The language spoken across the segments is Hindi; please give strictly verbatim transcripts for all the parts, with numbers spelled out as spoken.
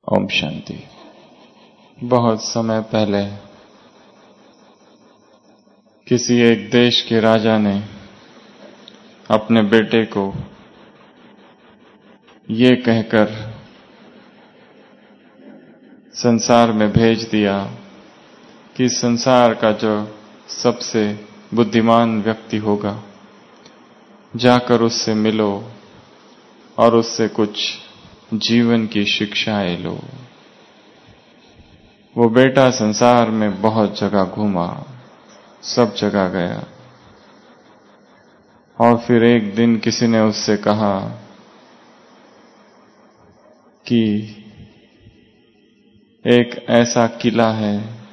ओम शांति। बहुत समय पहले किसी एक देश के राजा ने अपने बेटे को ये कहकर संसार में भेज दिया कि संसार का जो सबसे बुद्धिमान व्यक्ति होगा जाकर उससे मिलो और उससे कुछ जीवन की शिक्षाएं लो। वो बेटा संसार में बहुत जगह घूमा, सब जगह गया और फिर एक दिन किसी ने उससे कहा कि एक ऐसा किला है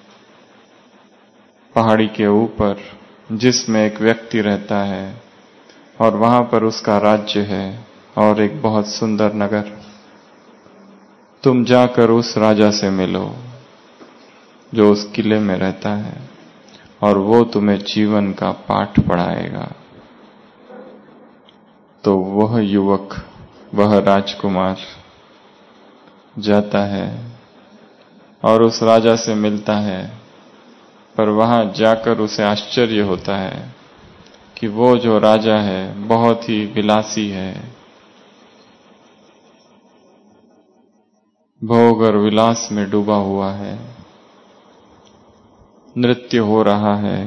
पहाड़ी के ऊपर जिसमें एक व्यक्ति रहता है और वहां पर उसका राज्य है और एक बहुत सुंदर नगर। तुम जाकर उस राजा से मिलो जो उस किले में रहता है और वो तुम्हें जीवन का पाठ पढ़ाएगा। तो वह युवक, वह राजकुमार जाता है और उस राजा से मिलता है, पर वहां जाकर उसे आश्चर्य होता है कि वो जो राजा है बहुत ही विलासी है, भोग और विलास में डूबा हुआ है, नृत्य हो रहा है,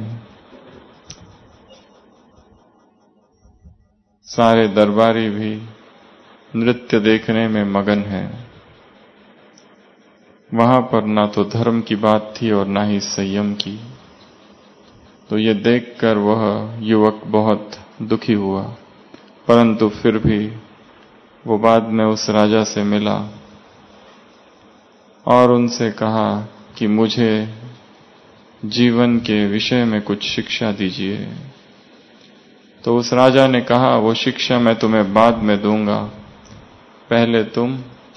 सारे दरबारी भी नृत्य देखने में मगन हैं। वहां पर ना तो धर्म की बात थी और ना ही संयम की। तो ये देखकर वह युवक बहुत दुखी हुआ, परंतु फिर भी वो बाद में उस राजा से मिला और उनसे कहा कि मुझे जीवन के विषय में कुछ शिक्षा दीजिए। तो उस राजा ने कहा, वो शिक्षा मैं तुम्हें बाद में दूंगा, पहले तुम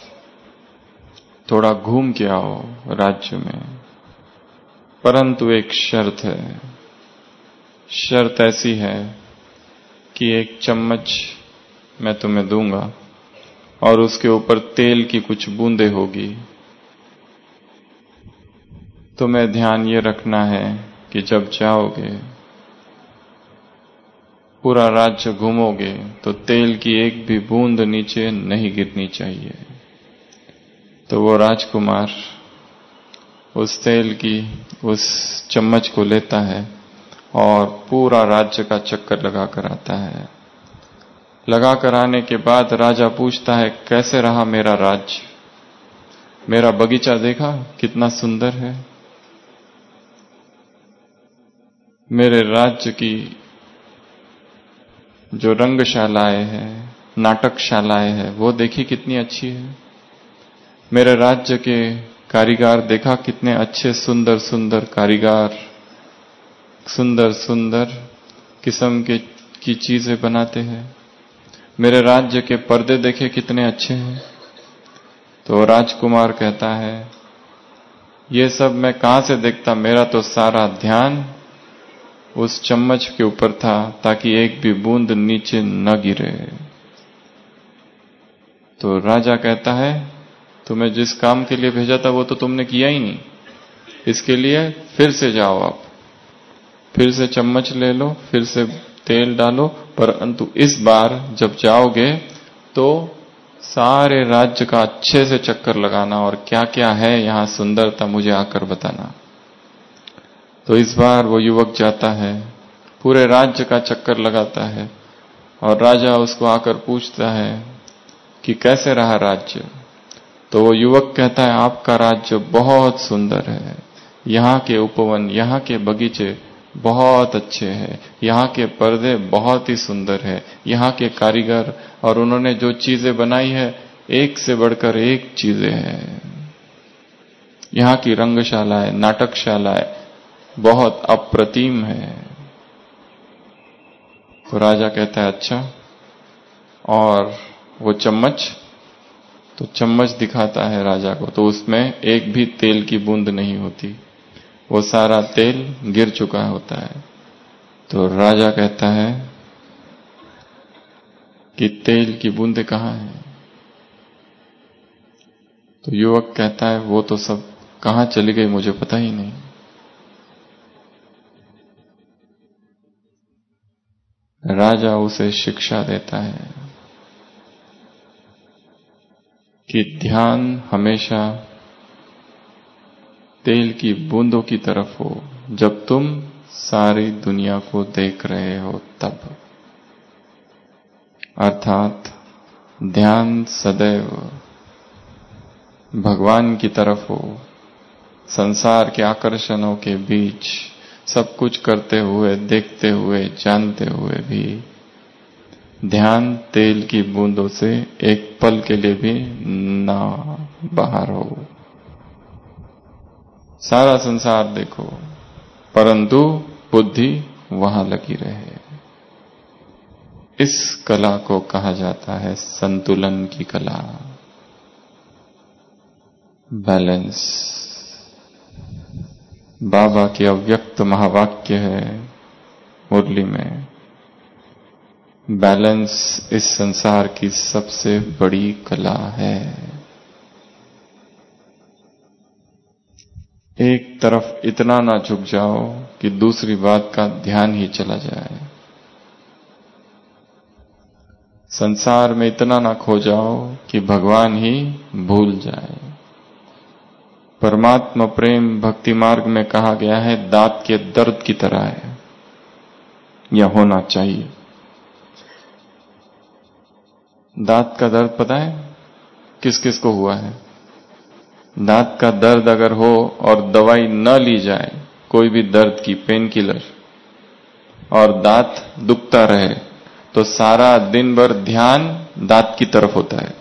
थोड़ा घूम के आओ राज्य में, परंतु एक शर्त है। शर्त ऐसी है कि एक चम्मच मैं तुम्हें दूंगा और उसके ऊपर तेल की कुछ बूंदें होगी। तुम्हें ध्यान ये रखना है कि जब जाओगे, पूरा राज्य घूमोगे, तो तेल की एक भी बूंद नीचे नहीं गिरनी चाहिए। तो वो राजकुमार उस तेल की उस चम्मच को लेता है और पूरा राज्य का चक्कर लगा कर आता है। लगा कर आने के बाद राजा पूछता है, कैसे रहा मेरा राज्य? मेरा बगीचा देखा कितना सुंदर है? मेरे राज्य की जो रंगशालाएं हैं, नाटकशालाएं हैं, वो देखी कितनी अच्छी है? मेरे राज्य के कारीगर देखा कितने अच्छे सुंदर सुंदर कारीगर सुंदर सुंदर किस्म के की चीजें बनाते हैं। मेरे राज्य के पर्दे देखे कितने अच्छे हैं। तो राजकुमार कहता है, ये सब मैं कहां से देखता, मेरा तो सारा ध्यान उस चम्मच के ऊपर था ताकि एक भी बूंद नीचे न गिरे। तो राजा कहता है, तुम्हें जिस काम के लिए भेजा था वो तो तुमने किया ही नहीं, इसके लिए फिर से जाओ, आप फिर से चम्मच ले लो, फिर से तेल डालो, परंतु इस बार जब जाओगे तो सारे राज्य का अच्छे से चक्कर लगाना और क्या क्या है यहां सुंदरता मुझे आकर बताना। तो इस बार वो युवक जाता है, पूरे राज्य का चक्कर लगाता है और राजा उसको आकर पूछता है कि कैसे रहा राज्य? तो वो युवक कहता है, आपका राज्य बहुत सुंदर है, यहाँ के उपवन, यहाँ के बगीचे बहुत अच्छे हैं, यहाँ के पर्दे बहुत ही सुंदर है, यहाँ के कारीगर और उन्होंने जो चीजें बनाई है एक से बढ़कर एक चीजें हैं। यहाँ की रंगशालाएं, नाटकशालाएं बहुत अप्रतिम है। तो राजा कहता है, अच्छा, और वो चम्मच? तो चम्मच दिखाता है राजा को, तो उसमें एक भी तेल की बूंद नहीं होती, वो सारा तेल गिर चुका होता है। तो राजा कहता है कि तेल की बूंदें कहाँ हैं? तो युवक कहता है वो तो सब कहां चली गई मुझे पता ही नहीं। राजा उसे शिक्षा देता है कि ध्यान हमेशा तेल की बूंदों की तरफ हो जब तुम सारी दुनिया को देख रहे हो तब। अर्थात ध्यान सदैव भगवान की तरफ हो। संसार के आकर्षणों के बीच सब कुछ करते हुए, देखते हुए, जानते हुए भी ध्यान तेल की बूंदों से एक पल के लिए भी ना बाहर हो। सारा संसार देखो परंतु बुद्धि वहां लगी रहे। इस कला को कहा जाता है संतुलन की कला, बैलेंस। बाबा के अव्यक्त महावाक्य है मुरली में, बैलेंस इस संसार की सबसे बड़ी कला है। एक तरफ इतना ना झुक जाओ कि दूसरी बात का ध्यान ही चला जाए। संसार में इतना ना खो जाओ कि भगवान ही भूल जाए। परमात्मा प्रेम भक्ति मार्ग में कहा गया है दांत के दर्द की तरह है, यह होना चाहिए। दांत का दर्द पता है किस किस को हुआ है? दांत का दर्द अगर हो और दवाई न ली जाए, कोई भी दर्द की पेन किलर, और दांत दुखता रहे, तो सारा दिन भर ध्यान दांत की तरफ होता है।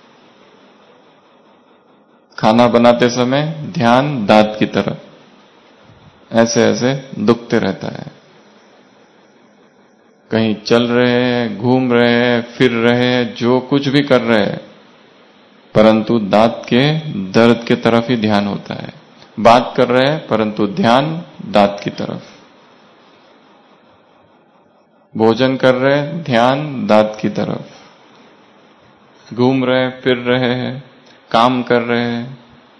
खाना बनाते समय ध्यान दांत की तरफ, ऐसे ऐसे दुखते रहता है। कहीं चल रहे हैं, घूम रहे हैं, फिर रहे हैं, जो कुछ भी कर रहे हैं, परंतु दांत के दर्द के तरफ ही ध्यान होता है। बात कर रहे हैं परंतु ध्यान दांत की तरफ। भोजन कर रहे हैं, ध्यान दांत की तरफ। घूम रहे हैं, फिर रहे हैं, काम कर रहे हैं।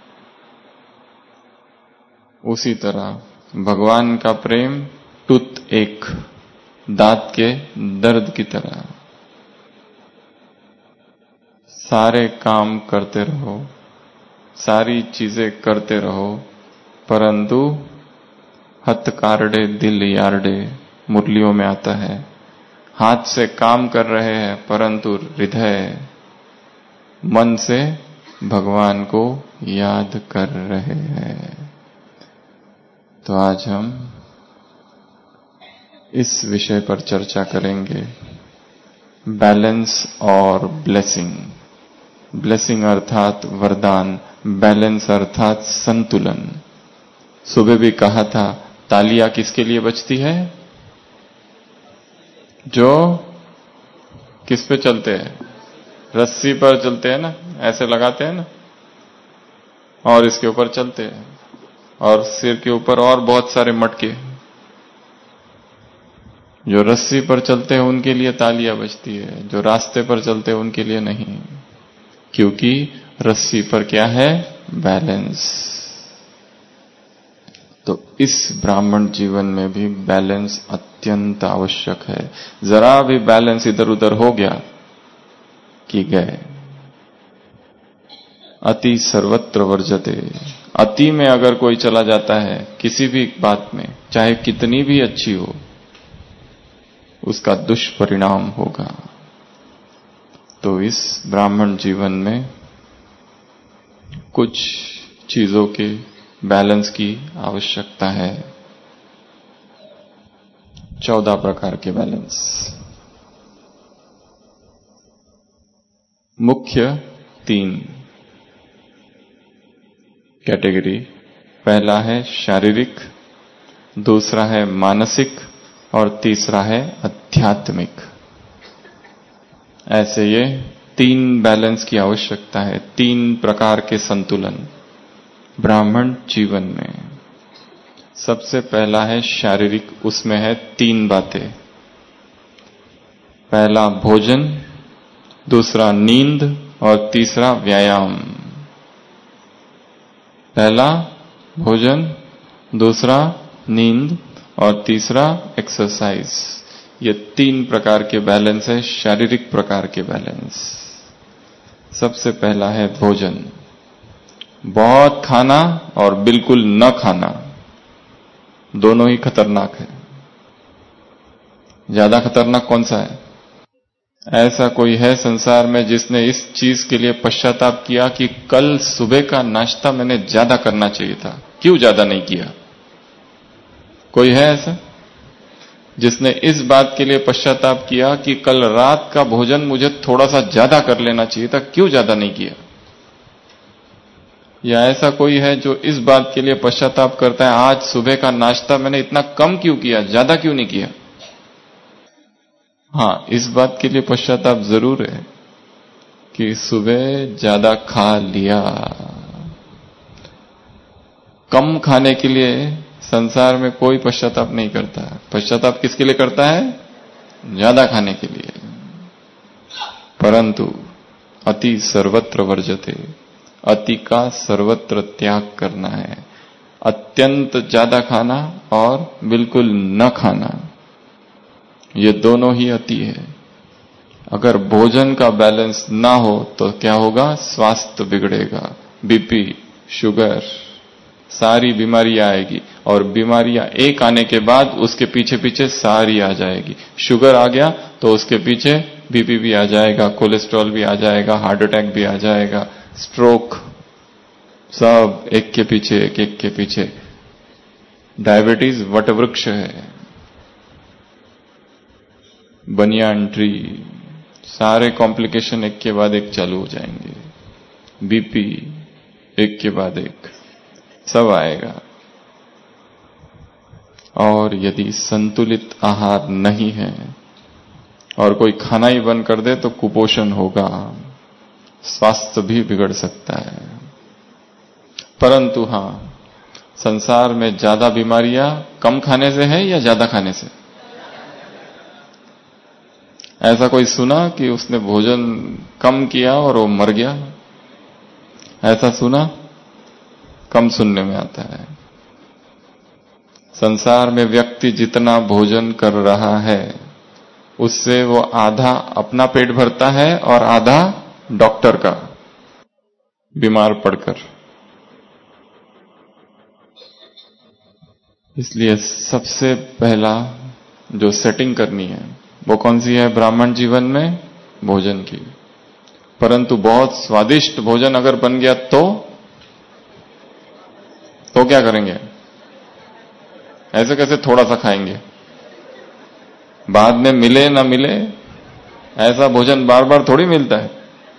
उसी तरह भगवान का प्रेम टूथ एक, दांत के दर्द की तरह। सारे काम करते रहो, सारी चीजें करते रहो, परंतु हथ कारडे दिल यारडे मुरलियों में आता है। हाथ से काम कर रहे हैं परंतु हृदय मन से भगवान को याद कर रहे हैं। तो आज हम इस विषय पर चर्चा करेंगे, बैलेंस और ब्लेसिंग। ब्लेसिंग अर्थात वरदान, बैलेंस अर्थात संतुलन। सुबह भी कहा था तालियां किसके लिए बजती है? जो किस पे चलते हैं? रस्सी पर चलते हैं ना, ऐसे लगाते हैं ना, और इसके ऊपर चलते हैं, और सिर के ऊपर और बहुत सारे मटके। जो रस्सी पर चलते हैं उनके लिए तालियां बजती है, जो रास्ते पर चलते हैं उनके लिए नहीं, क्योंकि रस्सी पर क्या है? बैलेंस। तो इस ब्राह्मण जीवन में भी बैलेंस अत्यंत आवश्यक है। जरा भी बैलेंस इधर उधर हो गया कि गए। अति सर्वत्र वर्जते। अति में अगर कोई चला जाता है किसी भी बात में, चाहे कितनी भी अच्छी हो, उसका दुष्परिणाम होगा। तो इस ब्राह्मण जीवन में कुछ चीजों के बैलेंस की आवश्यकता है। चौदह प्रकार के बैलेंस। मुख्य तीन कैटेगरी। पहला है शारीरिक, दूसरा है मानसिक, और तीसरा है आध्यात्मिक। ऐसे ये तीन बैलेंस की आवश्यकता है, तीन प्रकार के संतुलन ब्राह्मण जीवन में। सबसे पहला है शारीरिक, उसमें है तीन बातें। पहला भोजन, दूसरा नींद, और तीसरा व्यायाम। पहला भोजन, दूसरा नींद और तीसरा एक्सरसाइज। ये तीन प्रकार के बैलेंस है, शारीरिक प्रकार के बैलेंस। सबसे पहला है भोजन। बहुत खाना और बिल्कुल न खाना, दोनों ही खतरनाक है। ज्यादा खतरनाक कौन सा है? ऐसा कोई है संसार में जिसने इस चीज के लिए पश्चाताप किया कि कल सुबह का नाश्ता मैंने ज्यादा करना चाहिए था, क्यों ज्यादा नहीं किया? कोई है ऐसा जिसने इस बात के लिए पश्चाताप किया कि कल रात का भोजन मुझे थोड़ा सा ज्यादा कर लेना चाहिए था, क्यों ज्यादा नहीं किया? या ऐसा कोई है जो इस बात के लिए पश्चाताप करता है, आज सुबह का नाश्ता मैंने इतना कम क्यों किया, ज्यादा क्यों नहीं किया? हाँ, इस बात के लिए पश्चाताप जरूर है कि सुबह ज्यादा खा लिया। कम खाने के लिए संसार में कोई पश्चाताप नहीं करता। पश्चाताप किसके लिए करता है? ज्यादा खाने के लिए। परंतु अति सर्वत्र वर्जते, अति का सर्वत्र त्याग करना है। अत्यंत ज्यादा खाना और बिल्कुल न खाना, ये दोनों ही अति है। अगर भोजन का बैलेंस ना हो तो क्या होगा? स्वास्थ्य बिगड़ेगा, बीपी, शुगर, सारी बीमारियां आएगी। और बीमारियां एक आने के बाद उसके पीछे पीछे सारी आ जाएगी। शुगर आ गया तो उसके पीछे बीपी भी आ जाएगा, कोलेस्ट्रॉल भी आ जाएगा, हार्ट अटैक भी आ जाएगा, स्ट्रोक, सब एक के पीछे एक, एक के पीछे। डायबिटीज वटवृक्ष है, बनियान ट्री, सारे कॉम्प्लिकेशन एक के बाद एक चालू हो जाएंगे। बीपी एक के बाद एक सब आएगा। और यदि संतुलित आहार नहीं है और कोई खाना ही बंद कर दे तो कुपोषण होगा, स्वास्थ्य भी बिगड़ सकता है। परंतु हां, संसार में ज्यादा बीमारियां कम खाने से है या ज्यादा खाने से? ऐसा कोई सुना कि उसने भोजन कम किया और वो मर गया? ऐसा सुना? कम सुनने में आता है। संसार में व्यक्ति जितना भोजन कर रहा है उससे वो आधा अपना पेट भरता है और आधा डॉक्टर का, बीमार पड़कर। इसलिए सबसे पहला जो सेटिंग करनी है वो कौन सी है ब्राह्मण जीवन में? भोजन की। परंतु बहुत स्वादिष्ट भोजन अगर बन गया तो तो क्या करेंगे? ऐसे कैसे थोड़ा सा खाएंगे? बाद में मिले ना मिले, ऐसा भोजन बार बार थोड़ी मिलता है।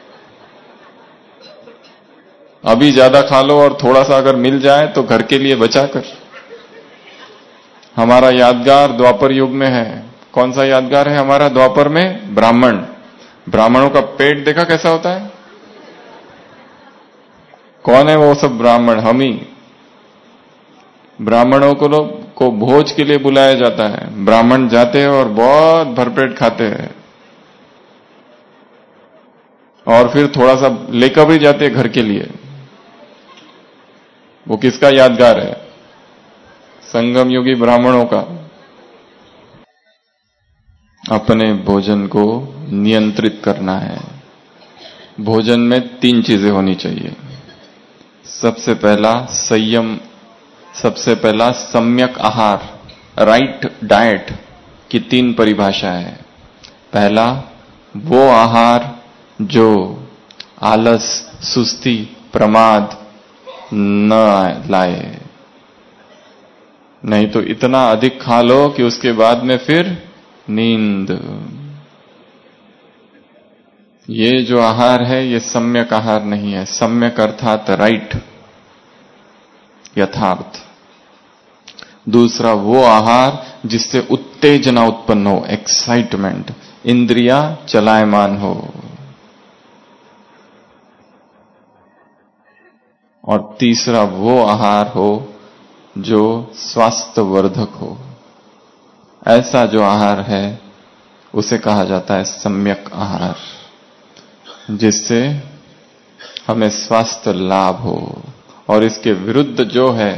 अभी ज्यादा खा लो और थोड़ा सा अगर मिल जाए तो घर के लिए बचाकर। हमारा यादगार द्वापर युग में है। कौन सा यादगार है हमारा द्वापर में? ब्राह्मण। ब्राह्मणों का पेट देखा कैसा होता है? कौन है वो सब ब्राह्मण? हम ही। ब्राह्मणों को लोग को भोज के लिए बुलाया जाता है। ब्राह्मण जाते हैं और बहुत भरपेट खाते हैं और फिर थोड़ा सा लेकर भी जाते हैं घर के लिए। वो किसका यादगार है? संगम युगी ब्राह्मणों का। अपने भोजन को नियंत्रित करना है। भोजन में तीन चीजें होनी चाहिए। सबसे पहला संयम, सबसे पहला सम्यक आहार, राइट डाइट की तीन परिभाषा है। पहला वो आहार जो आलस, सुस्ती, प्रमाद न लाए। नहीं तो इतना अधिक खा लो कि उसके बाद में फिर नींद। ये जो आहार है ये सम्यक आहार नहीं है। सम्यक अर्थात राइट, यथार्थ। दूसरा वो आहार जिससे उत्तेजना उत्पन्न हो, एक्साइटमेंट, इंद्रियां चलायमान हो। और तीसरा वो आहार हो जो स्वास्थ्यवर्धक हो। ऐसा जो आहार है उसे कहा जाता है सम्यक आहार, जिससे हमें स्वास्थ्य लाभ हो और इसके विरुद्ध जो है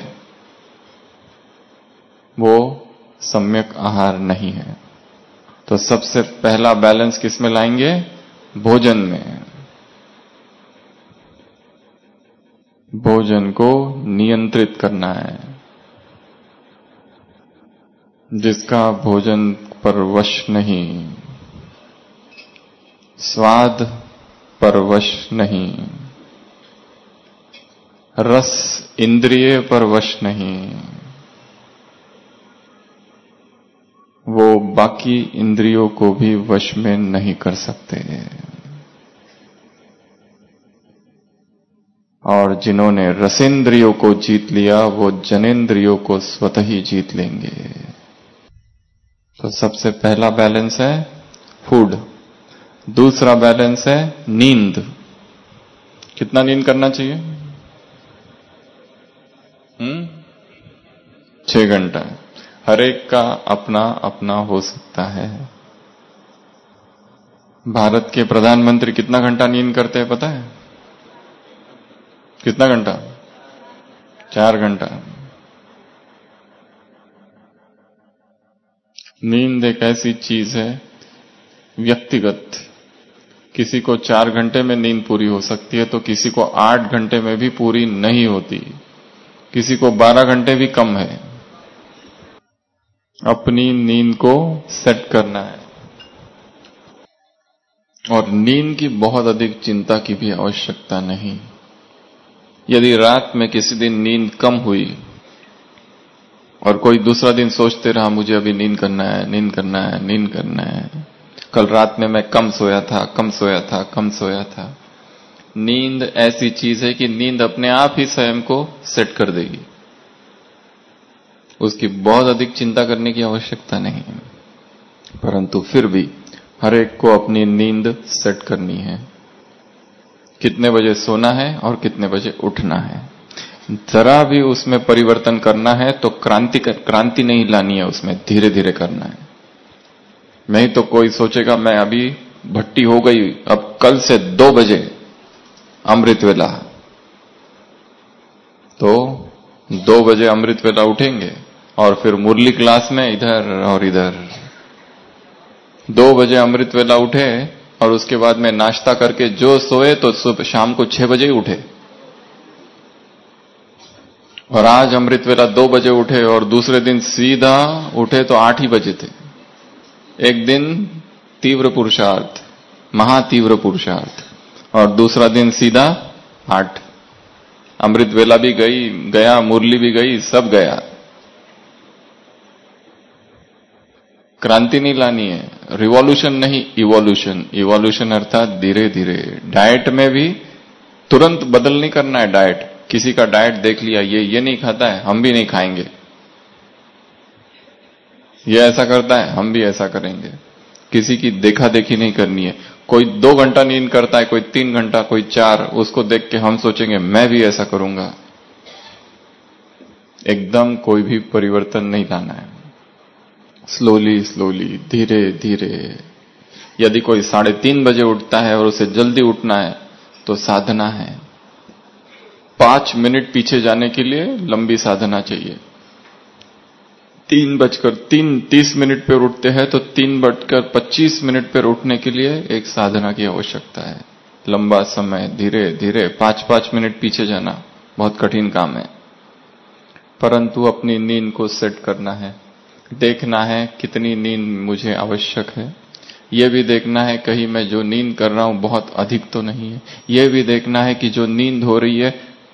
वो सम्यक आहार नहीं है। तो सबसे पहला बैलेंस किस में लाएंगे? भोजन में। भोजन को नियंत्रित करना है। जिसका भोजन पर वश नहीं, स्वाद पर वश नहीं, रस इंद्रिय पर वश नहीं, वो बाकी इंद्रियों को भी वश में नहीं कर सकते। और जिन्होंने रसेंद्रियों को जीत लिया वो जनेंद्रियों को स्वतः ही जीत लेंगे। तो सबसे पहला बैलेंस है फूड। दूसरा बैलेंस है नींद। कितना नींद करना चाहिए? हम्म छह घंटा। हर एक का अपना अपना हो सकता है। भारत के प्रधानमंत्री कितना घंटा नींद करते हैं पता है? कितना घंटा? चार घंटा। नींद एक ऐसी चीज है व्यक्तिगत। किसी को चार घंटे में नींद पूरी हो सकती है तो किसी को आठ घंटे में भी पूरी नहीं होती, किसी को बारह घंटे भी कम है। अपनी नींद को सेट करना है। और नींद की बहुत अधिक चिंता की भी आवश्यकता नहीं। यदि रात में किसी दिन नींद कम हुई और कोई दूसरा दिन सोचते रहा मुझे अभी नींद करना है, नींद करना है, नींद करना है, कल रात में मैं कम सोया था, कम सोया था, कम सोया था। नींद ऐसी चीज है कि नींद अपने आप ही स्वयं को सेट कर देगी। उसकी बहुत अधिक चिंता करने की आवश्यकता नहीं है। परंतु फिर भी हर एक को अपनी नींद सेट करनी है। कितने बजे सोना है और कितने बजे उठना है। जरा भी उसमें परिवर्तन करना है तो क्रांति क्रांति नहीं लानी है, उसमें धीरे धीरे करना है। नहीं तो कोई सोचेगा मैं अभी भट्टी हो गई, अब कल से दो बजे अमृत वेला, तो दो बजे अमृत वेला उठेंगे और फिर मुरली क्लास में इधर और इधर। दो बजे अमृत वेला उठे और उसके बाद में नाश्ता करके जो सोए तो सुबह शाम को छह बजे ही उठे। और आज अमृत वेला दो बजे उठे और दूसरे दिन सीधा उठे तो आठ ही बजे थे। एक दिन तीव्र पुरुषार्थ, महातीव्र पुरुषार्थ, और दूसरा दिन सीधा आठ। अमृत वेला भी गई गया, मुरली भी गई, सब गया। क्रांति नहीं लानी है, रिवॉल्यूशन नहीं, इवोल्यूशन। इवोल्यूशन अर्थात धीरे धीरे। डाइट में भी तुरंत बदल नहीं करना है डाइट। किसी का डाइट देख लिया, ये ये नहीं खाता है, हम भी नहीं खाएंगे। ये ऐसा करता है, हम भी ऐसा करेंगे। किसी की देखा देखी नहीं करनी है। कोई दो घंटा नींद करता है, कोई तीन घंटा, कोई चार, उसको देख के हम सोचेंगे मैं भी ऐसा करूंगा। एकदम कोई भी परिवर्तन नहीं लाना है। स्लोली स्लोली, धीरे धीरे। यदि कोई साढ़े तीन बजे उठता है और उसे जल्दी उठना है तो साधना है। पांच मिनट पीछे जाने के लिए लंबी साधना चाहिए। तीन बजकर तीन तीस मिनट पर उठते हैं तो तीन बजकर पच्चीस मिनट पर उठने के लिए एक साधना की आवश्यकता है। लंबा समय, धीरे धीरे, पांच पांच मिनट पीछे जाना बहुत कठिन काम है। परंतु अपनी नींद को सेट करना है। देखना है कितनी नींद मुझे आवश्यक है। यह भी देखना है कहीं मैं जो नींद कर रहा हूं बहुत अधिक तो नहीं है। यह भी देखना है कि जो नींद हो रही है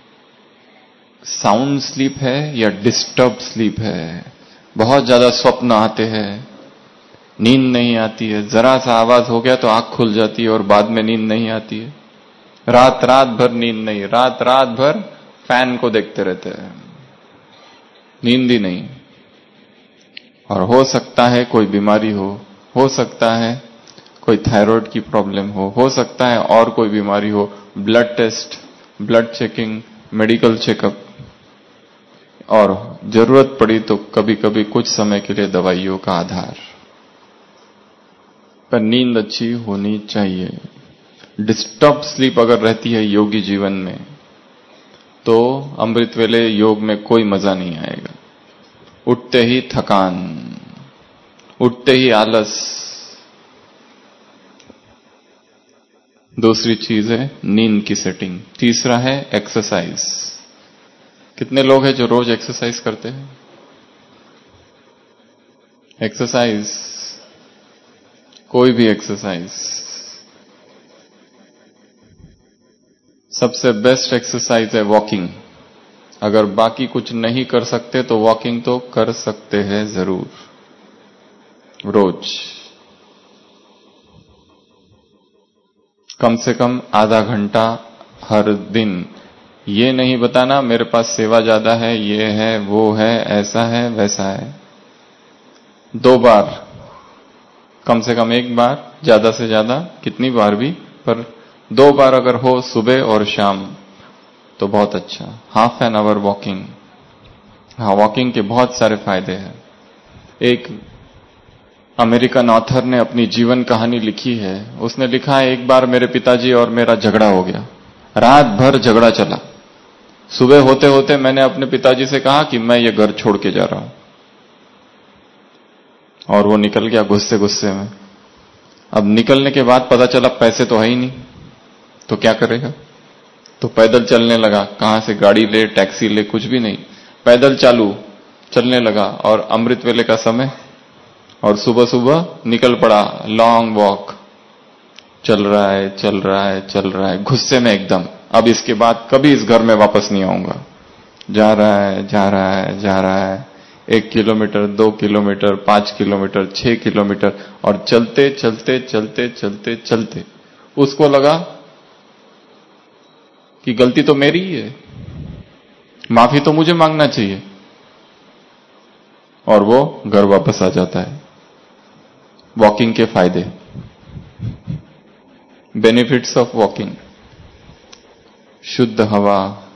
साउंड स्लीप है या डिस्टर्ब स्लीप है। बहुत ज्यादा स्वप्न आते हैं, नींद नहीं आती है। जरा सा आवाज हो गया तो आंख खुल जाती है और बाद में नींद नहीं आती है। रात रात भर नींद नहीं, रात रात भर फैन को देखते रहते हैं, नींद ही नहीं। और हो सकता है कोई बीमारी हो, हो सकता है कोई थायराइड की प्रॉब्लम हो, हो सकता है और कोई बीमारी हो। Blood test, blood checking, medical checkup, और जरूरत पड़ी तो कभी कभी कुछ समय के लिए दवाइयों का आधार। पर नींद अच्छी होनी चाहिए। डिस्टर्ब स्लीप अगर रहती है योगी जीवन में तो अमृत वेले योग में कोई मजा नहीं आएगा। उठते ही थकान, उठते ही आलस। दूसरी चीज है नींद की सेटिंग। तीसरा है एक्सरसाइज। कितने लोग हैं जो रोज एक्सरसाइज करते हैं? एक्सरसाइज, कोई भी एक्सरसाइज। सबसे बेस्ट एक्सरसाइज है वॉकिंग। अगर बाकी कुछ नहीं कर सकते तो वॉकिंग तो कर सकते हैं जरूर, रोज कम से कम आधा घंटा हर दिन। ये नहीं बताना मेरे पास सेवा ज्यादा है, ये है वो है, ऐसा है वैसा है। दो बार, कम से कम एक बार, ज्यादा से ज्यादा कितनी बार भी, पर दो बार अगर हो सुबह और शाम तो बहुत अच्छा। Half an hour walking. हाँ, वॉकिंग के बहुत सारे फायदे हैं। एक अमेरिकन ऑथर ने अपनी जीवन कहानी लिखी है। उसने लिखा है, एक बार मेरे पिताजी और मेरा झगड़ा हो गया। रात भर झगड़ा चला। सुबह होते होते मैंने अपने पिताजी से कहा कि मैं ये घर छोड़ के जा रहा हूं, और वो निकल गया गुस्से गुस्से में। अब निकलने के बाद पता चला पैसे तो है ही नहीं, तो क्या करेगा? तो पैदल चलने लगा। कहां से गाड़ी ले, टैक्सी ले, कुछ भी नहीं, पैदल चालू चलने लगा। और अमृत वेले का समय, और सुबह सुबह निकल पड़ा लॉन्ग वॉक। चल रहा है चल रहा है चल रहा है, गुस्से में एकदम। अब इसके बाद कभी इस घर में वापस नहीं आऊंगा। जा रहा है जा रहा है जा रहा है, एक किलोमीटर, दो किलोमीटर, पांच किलोमीटर, छह किलोमीटर, और चलते चलते चलते चलते चलते उसको लगा कि गलती तो मेरी ही है, माफी तो मुझे मांगना चाहिए, और वो घर वापस आ जाता है। वॉकिंग के फायदे, बेनिफिट्स ऑफ वॉकिंग। शुद्ध हवा,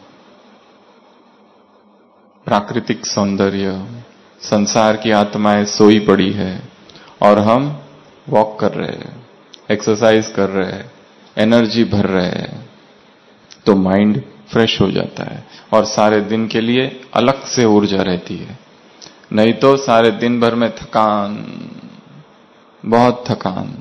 प्राकृतिक सौंदर्य, संसार की आत्माएं सोई पड़ी है और हम वॉक कर रहे हैं, एक्सरसाइज कर रहे हैं, एनर्जी भर रहे हैं, तो माइंड फ्रेश हो जाता है और सारे दिन के लिए अलग से ऊर्जा रहती है। नहीं तो सारे दिन भर में थकान, बहुत थकान।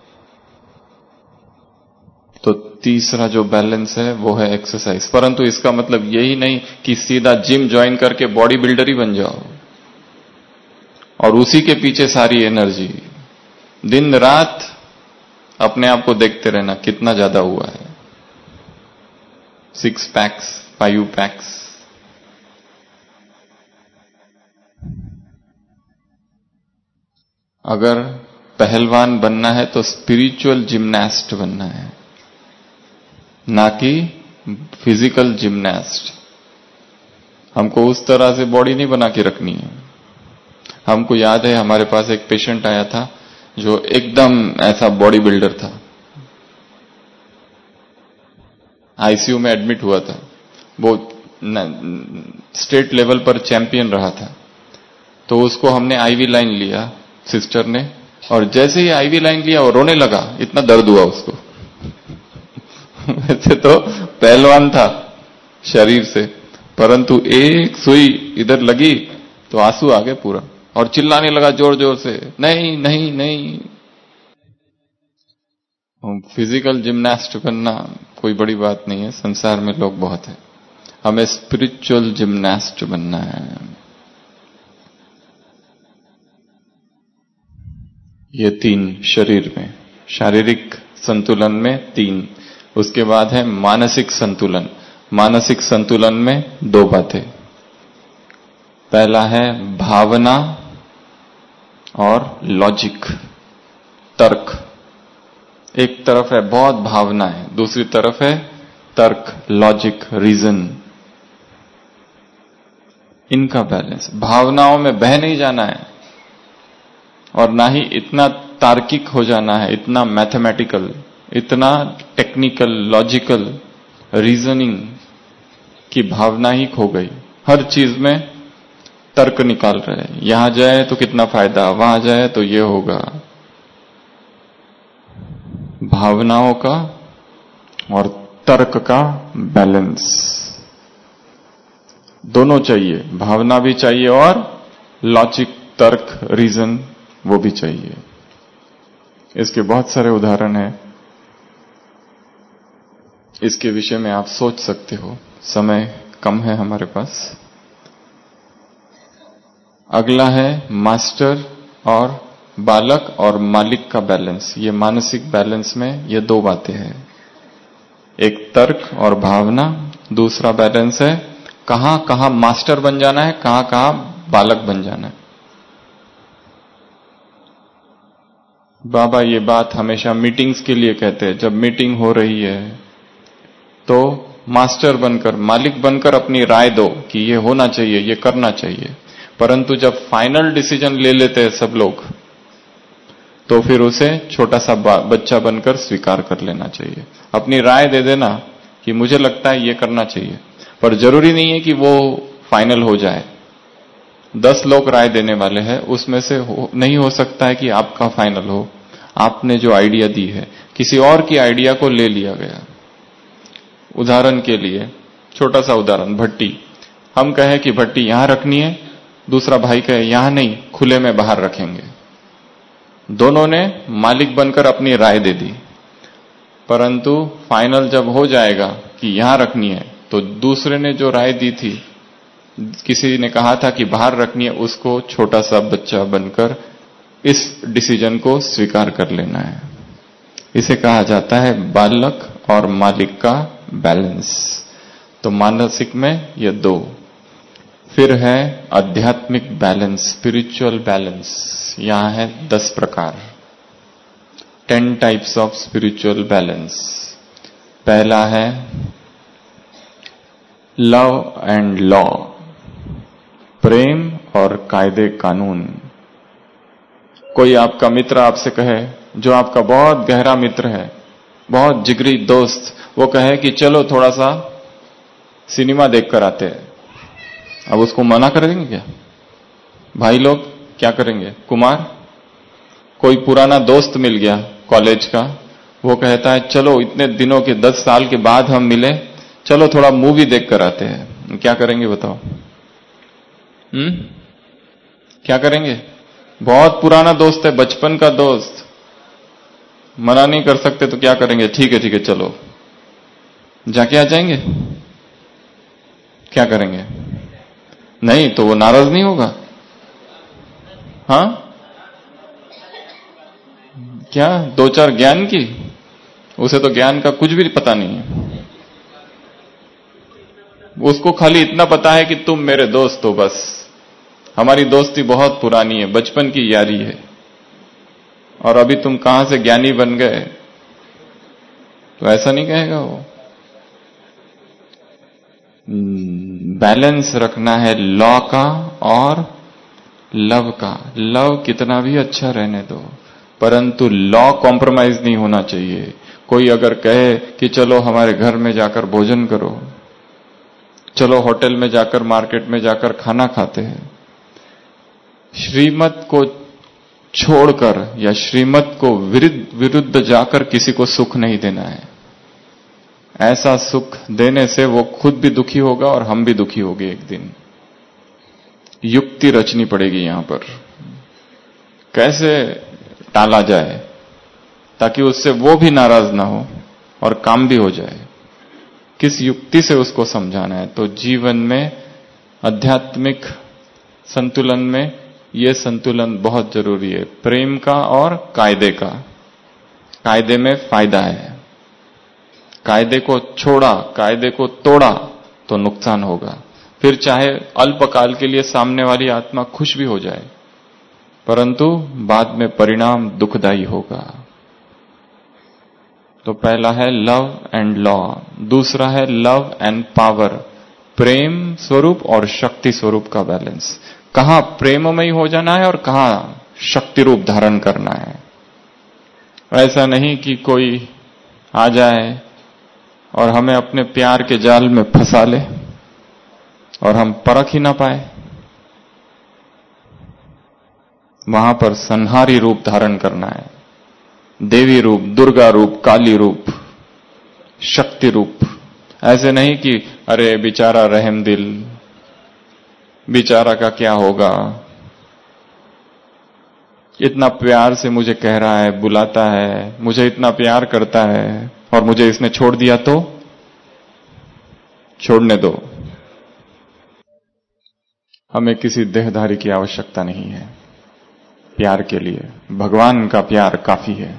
तो तीसरा जो बैलेंस है वो है एक्सरसाइज। परंतु इसका मतलब यही नहीं कि सीधा जिम ज्वाइन करके बॉडी बिल्डर ही बन जाओ और उसी के पीछे सारी एनर्जी। दिन रात अपने आप को देखते रहना कितना ज्यादा हुआ है। Six packs, five packs. अगर पहलवान बनना है तो स्पिरिचुअल जिम्नास्ट बनना है, ना कि फिजिकल जिम्नास्ट। हमको उस तरह से बॉडी नहीं बना के रखनी है। हमको याद है हमारे पास एक पेशेंट आया था जो एकदम ऐसा बॉडी बिल्डर था, आईसीयू में एडमिट हुआ था। वो स्टेट लेवल पर चैंपियन रहा था। तो उसको हमने आईवी लाइन लिया, सिस्टर ने, और जैसे ही आईवी लाइन लिया वो रोने लगा, इतना दर्द हुआ उसको। वैसे तो पहलवान था शरीर से, परंतु एक सुई इधर लगी तो आंसू आ गए पूरा, और चिल्लाने लगा जोर जोर से, नहीं नहीं नहीं। फिजिकल जिम्नास्ट बनना कोई बड़ी बात नहीं है, संसार में लोग बहुत हैं। हमें स्पिरिचुअल जिम्नास्ट बनना है। ये तीन शरीर में, शारीरिक संतुलन में तीन। उसके बाद है मानसिक संतुलन। मानसिक संतुलन में दो बातें। पहला है भावना और लॉजिक, तर्क। एक तरफ है बहुत भावना है, दूसरी तरफ है तर्क, लॉजिक, रीजन। इनका बैलेंस। भावनाओं में बह नहीं जाना है और ना ही इतना तार्किक हो जाना है, इतना मैथमेटिकल, इतना टेक्निकल, लॉजिकल, रीजनिंग की भावना ही खो गई। हर चीज में तर्क निकाल रहे हैं, यहां जाए तो कितना फायदा, वहां जाए तो ये होगा। भावनाओं का और तर्क का बैलेंस। दोनों चाहिए, भावना भी चाहिए और लॉजिक, तर्क, रीजन वो भी चाहिए। इसके बहुत सारे उदाहरण हैं, इसके विषय में आप सोच सकते हो, समय कम है हमारे पास। अगला है मास्टर और बालक और मालिक का बैलेंस। ये मानसिक बैलेंस में ये दो बातें हैं, एक तर्क और भावना, दूसरा बैलेंस है कहां कहां मास्टर बन जाना है, कहां कहां बालक बन जाना है। बाबा ये बात हमेशा मीटिंग्स के लिए कहते हैं। जब मीटिंग हो रही है तो मास्टर बनकर, मालिक बनकर अपनी राय दो कि ये होना चाहिए, ये करना चाहिए। परंतु जब फाइनल डिसीजन ले लेते हैं सब लोग, तो फिर उसे छोटा सा बच्चा बनकर स्वीकार कर लेना चाहिए। अपनी राय दे देना कि मुझे लगता है ये करना चाहिए, पर जरूरी नहीं है कि वो फाइनल हो जाए। दस लोग राय देने वाले हैं, उसमें से हो, नहीं हो सकता है कि आपका फाइनल हो। आपने जो आइडिया दी है, किसी और की आइडिया को ले लिया गया। उदाहरण के लिए, छोटा सा उदाहरण, भट्टी। हम कहें कि भट्टी यहां रखनी है, दूसरा भाई कहे यहां नहीं, खुले में बाहर रखेंगे। दोनों ने मालिक बनकर अपनी राय दे दी, परंतु फाइनल जब हो जाएगा कि यहां रखनी है, तो दूसरे ने जो राय दी थी, किसी ने कहा था कि बाहर रखनी है, उसको छोटा सा बच्चा बनकर इस डिसीजन को स्वीकार कर लेना है। इसे कहा जाता है बालक और मालिक का बैलेंस। तो मानसिक में ये दो। फिर है आध्यात्मिक बैलेंस, स्पिरिचुअल बैलेंस। यहां है दस प्रकार, ten types of spiritual balance. पहला है लव एंड लॉ, प्रेम और कायदे कानून। कोई आपका मित्र आपसे कहे, जो आपका बहुत गहरा मित्र है, बहुत जिगरी दोस्त, वो कहे कि चलो थोड़ा सा सिनेमा देखकर आते हैं। अब उसको मना करेंगे क्या? भाई लोग क्या करेंगे? कुमार, कोई पुराना दोस्त मिल गया कॉलेज का, वो कहता है चलो इतने दिनों के, दस साल के बाद हम मिले, चलो थोड़ा मूवी देख कर आते हैं। क्या करेंगे बताओ? हम्म क्या करेंगे? बहुत पुराना दोस्त है, बचपन का दोस्त, मना नहीं कर सकते तो क्या करेंगे? ठीक है ठीक है चलो, जाके आ जाएंगे। क्या करेंगे? नहीं तो वो नाराज नहीं होगा? हाँ, क्या दो चार ज्ञान की? उसे तो ज्ञान का कुछ भी पता नहीं है। उसको खाली इतना पता है कि तुम मेरे दोस्त हो, बस। हमारी दोस्ती बहुत पुरानी है, बचपन की यारी है, और अभी तुम कहां से ज्ञानी बन गए, तो ऐसा नहीं कहेगा वो। बैलेंस रखना है लॉ का और लव का। लव कितना भी अच्छा रहने दो, परंतु लॉ कॉम्प्रोमाइज नहीं होना चाहिए। कोई अगर कहे कि चलो हमारे घर में जाकर भोजन करो, चलो होटल में जाकर, मार्केट में जाकर खाना खाते हैं, श्रीमत को छोड़कर या श्रीमत को विरुद्ध विरुद्ध जाकर किसी को सुख नहीं देना है। ऐसा सुख देने से वो खुद भी दुखी होगा और हम भी दुखी होंगे एक दिन। युक्ति रचनी पड़ेगी यहां पर, कैसे टाला जाए ताकि उससे वो भी नाराज ना हो और काम भी हो जाए। किस युक्ति से उसको समझाना है। तो जीवन में आध्यात्मिक संतुलन में ये संतुलन बहुत जरूरी है, प्रेम का और कायदे का। कायदे में फायदा है, कायदे को छोड़ा, कायदे को तोड़ा तो नुकसान होगा। फिर चाहे अल्पकाल के लिए सामने वाली आत्मा खुश भी हो जाए, परंतु बाद में परिणाम दुखदायी होगा। तो पहला है लव एंड लॉ, दूसरा है लव एंड पावर, प्रेम स्वरूप और शक्ति स्वरूप का बैलेंस। कहां प्रेममय हो जाना है और कहां शक्ति रूप धारण करना है। ऐसा नहीं कि कोई आ जाए और हमें अपने प्यार के जाल में फंसा ले और हम परख ही ना पाए। वहां पर संहारी रूप धारण करना है, देवी रूप, दुर्गा रूप, काली रूप, शक्ति रूप। ऐसे नहीं कि अरे बेचारा रहम दिल, बेचारा का क्या होगा, इतना प्यार से मुझे कह रहा है, बुलाता है, मुझे इतना प्यार करता है और मुझे इसने छोड़ दिया तो छोड़ने दो। हमें किसी देहधारी की आवश्यकता नहीं है प्यार के लिए, भगवान का प्यार काफी है।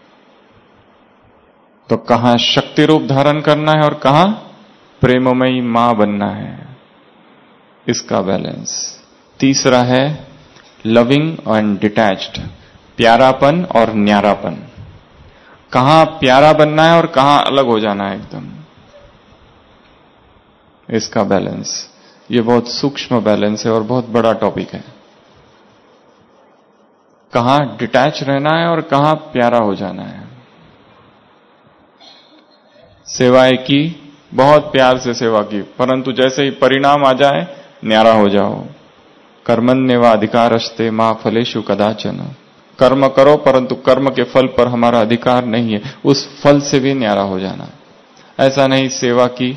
तो कहां शक्ति रूप धारण करना है और कहां प्रेममयी मां बनना है, इसका बैलेंस। तीसरा है लविंग एंड डिटैच्ड, प्यारापन और न्यारापन। कहां प्यारा बनना है और कहां अलग हो जाना है एकदम, इसका बैलेंस। ये बहुत सूक्ष्म बैलेंस है और बहुत बड़ा टॉपिक है। कहां डिटैच रहना है और कहां प्यारा हो जाना है। सेवाएं की, बहुत प्यार से सेवा की, परंतु जैसे ही परिणाम आ जाए न्यारा हो जाओ। कर्मण्येवा अधिकारस्ते मां फलेषु कदाचन। कर्म करो परंतु कर्म के फल पर हमारा अधिकार नहीं है, उस फल से भी न्यारा हो जाना। ऐसा नहीं सेवा की,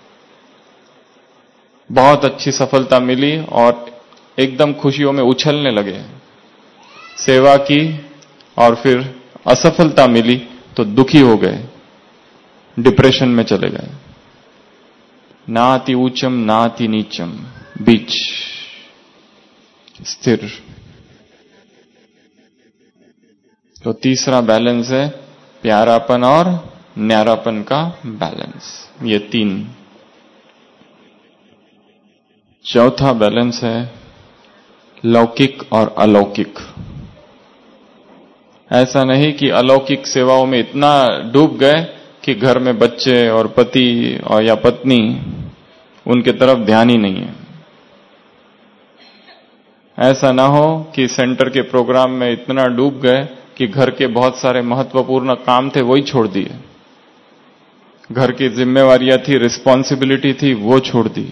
बहुत अच्छी सफलता मिली और एकदम खुशियों में उछलने लगे। सेवा की और फिर असफलता मिली तो दुखी हो गए, डिप्रेशन में चले गए। ना अति ऊंचम ना अति नीचम, बीच स्थिर। तो तीसरा बैलेंस है प्यारापन और न्यारापन का बैलेंस, ये तीन। चौथा बैलेंस है लौकिक और अलौकिक। ऐसा नहीं कि अलौकिक सेवाओं में इतना डूब गए कि घर में बच्चे और पति और या पत्नी, उनके तरफ ध्यान ही नहीं है। ऐसा ना हो कि सेंटर के प्रोग्राम में इतना डूब गए कि घर के बहुत सारे महत्वपूर्ण काम थे वही छोड़ दिए, घर की जिम्मेवारियां थी, रिस्पॉन्सिबिलिटी थी, वो छोड़ दी।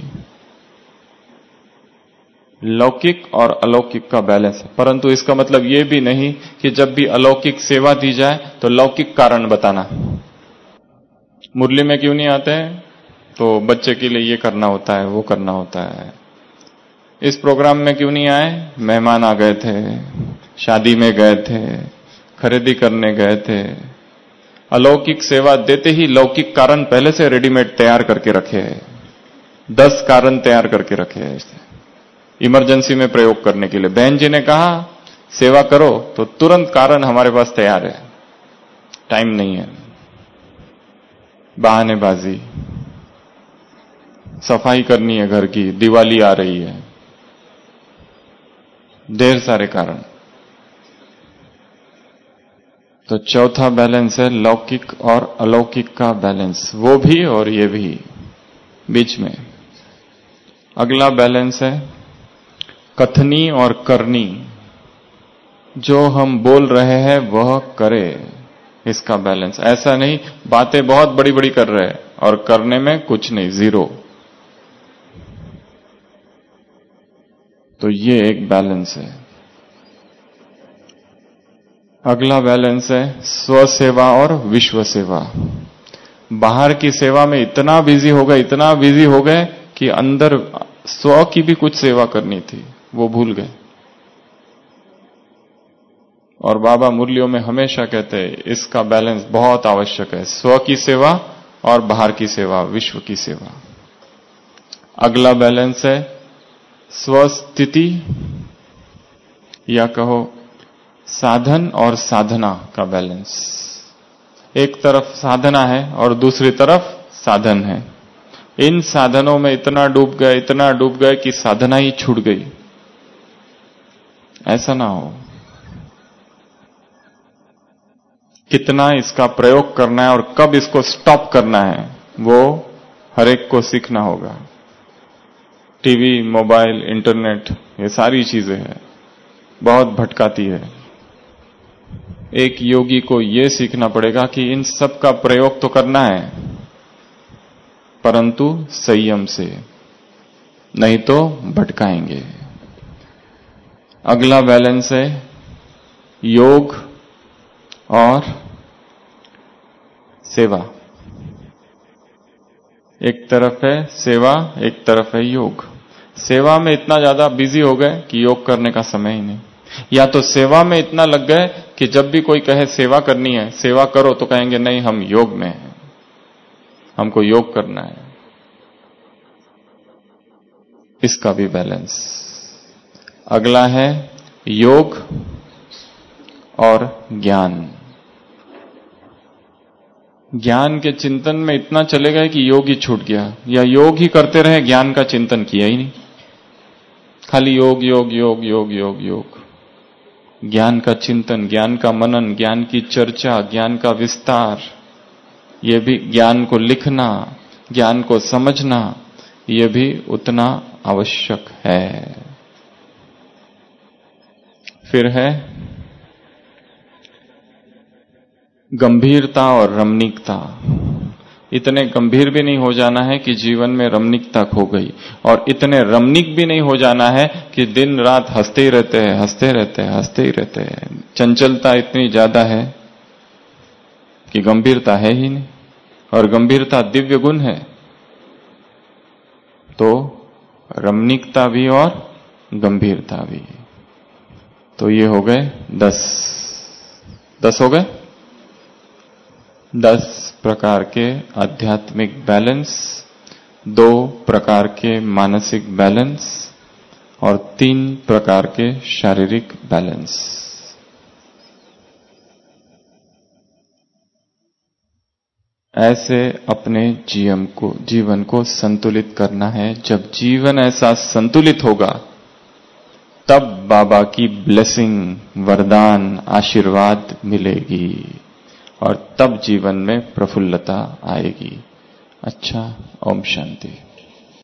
लौकिक और अलौकिक का बैलेंस है, परंतु इसका मतलब यह भी नहीं कि जब भी अलौकिक सेवा दी जाए तो लौकिक कारण बताना। मुरली में क्यों नहीं आते हैं, तो बच्चे के लिए ये करना होता है, वो करना होता है। इस प्रोग्राम में क्यों नहीं आए, मेहमान आ गए थे, शादी में गए थे, खरीदी करने गए थे। अलौकिक सेवा देते ही लौकिक कारण पहले से रेडीमेड तैयार करके रखे हैं, दस कारण तैयार करके रखे हैं इमरजेंसी में प्रयोग करने के लिए। बहन जी ने कहा सेवा करो तो तुरंत कारण हमारे पास तैयार है, टाइम नहीं है। बहानेबाजी, सफाई करनी है घर की, दिवाली आ रही है, ढेर सारे कारण। तो चौथा बैलेंस है लौकिक और अलौकिक का बैलेंस, वो भी और ये भी बीच में। अगला बैलेंस है कथनी और करनी, जो हम बोल रहे हैं वह करे, इसका बैलेंस। ऐसा नहीं बातें बहुत बड़ी बड़ी कर रहे हैं और करने में कुछ नहीं, जीरो। तो ये एक बैलेंस है। अगला बैलेंस है स्व सेवा और विश्व सेवा। बाहर की सेवा में इतना बिजी हो गए, इतना बिजी हो गए कि अंदर स्व की भी कुछ सेवा करनी थी, वो भूल गए। और बाबा मुरलियों में हमेशा कहते हैं इसका बैलेंस बहुत आवश्यक है, स्व की सेवा और बाहर की सेवा, विश्व की सेवा। अगला बैलेंस है स्वस्थिति या कहो साधन और साधना का बैलेंस। एक तरफ साधना है और दूसरी तरफ साधन है। इन साधनों में इतना डूब गए, इतना डूब गए कि साधना ही छूट गई। ऐसा ना हो। कितना इसका प्रयोग करना है और कब इसको स्टॉप करना है, वो हर एक को सीखना होगा। टीवी, मोबाइल, इंटरनेट, ये सारी चीजें हैं, बहुत भटकाती है। एक योगी को यह सीखना पड़ेगा कि इन सब का प्रयोग तो करना है, परंतु संयम से, नहीं तो भटकाएंगे। अगला बैलेंस है योग और सेवा। एक तरफ है सेवा, एक तरफ है योग। सेवा में इतना ज्यादा बिजी हो गए कि योग करने का समय ही नहीं, या तो सेवा में इतना लग गए कि जब भी कोई कहे सेवा करनी है, सेवा करो, तो कहेंगे नहीं हम योग में हैं, हमको योग करना है। इसका भी बैलेंस। अगला है योग और ज्ञान। ज्ञान के चिंतन में इतना चले गए कि योग ही छूट गया, या योग ही करते रहे, ज्ञान का चिंतन किया ही नहीं, खाली योग योग योग योग योग योग। ज्ञान का चिंतन, ज्ञान का मनन, ज्ञान की चर्चा, ज्ञान का विस्तार, ये भी ज्ञान को लिखना, ज्ञान को समझना, ये भी उतना आवश्यक है। फिर है गंभीरता और रमणीकता। इतने गंभीर भी नहीं हो जाना है कि जीवन में रमणीकता खो गई, और इतने रमणीक भी नहीं हो जाना है कि दिन रात हंसते ही रहते हैं, हंसते रहते हैं, हंसते ही रहते हैं। चंचलता इतनी ज्यादा है कि गंभीरता है ही नहीं, और गंभीरता दिव्य गुण है। तो रमणीकता भी और गंभीरता भी। तो ये हो गए दस दस हो गए दस प्रकार के आध्यात्मिक बैलेंस, दो प्रकार के मानसिक बैलेंस और तीन प्रकार के शारीरिक बैलेंस। ऐसे अपने जीवन को जीवन को संतुलित करना है। जब जीवन ऐसा संतुलित होगा, तब बाबा की ब्लेसिंग, वरदान, आशीर्वाद मिलेगी, और तब जीवन में प्रफुल्लता आएगी। अच्छा, ओम शांति।